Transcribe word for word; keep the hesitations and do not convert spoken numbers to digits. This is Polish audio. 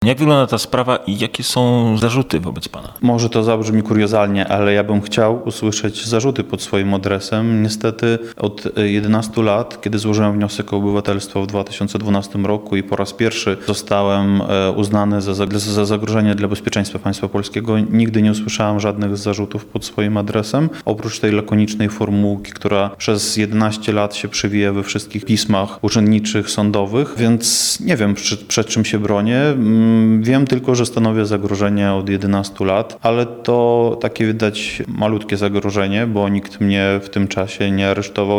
Jak wygląda ta sprawa i jakie są zarzuty wobec pana? Może to zabrzmi kuriozalnie, ale ja bym chciał usłyszeć zarzuty pod swoim adresem. Niestety od jedenastu lat, kiedy złożyłem wniosek o obywatelstwo w dwa tysiące dwunastym roku i po raz pierwszy zostałem uznany za, za zagrożenie dla bezpieczeństwa państwa polskiego, nigdy nie usłyszałem żadnych zarzutów pod swoim adresem. Oprócz tej lakonicznej formułki, która przez jedenaście lat się przewija we wszystkich pismach urzędniczych, sądowych, więc nie wiem, przed, przed czym się bronię. Wiem tylko, że stanowię zagrożenie od jedenastu lat, ale to takie widać malutkie zagrożenie, bo nikt mnie w tym czasie nie aresztował.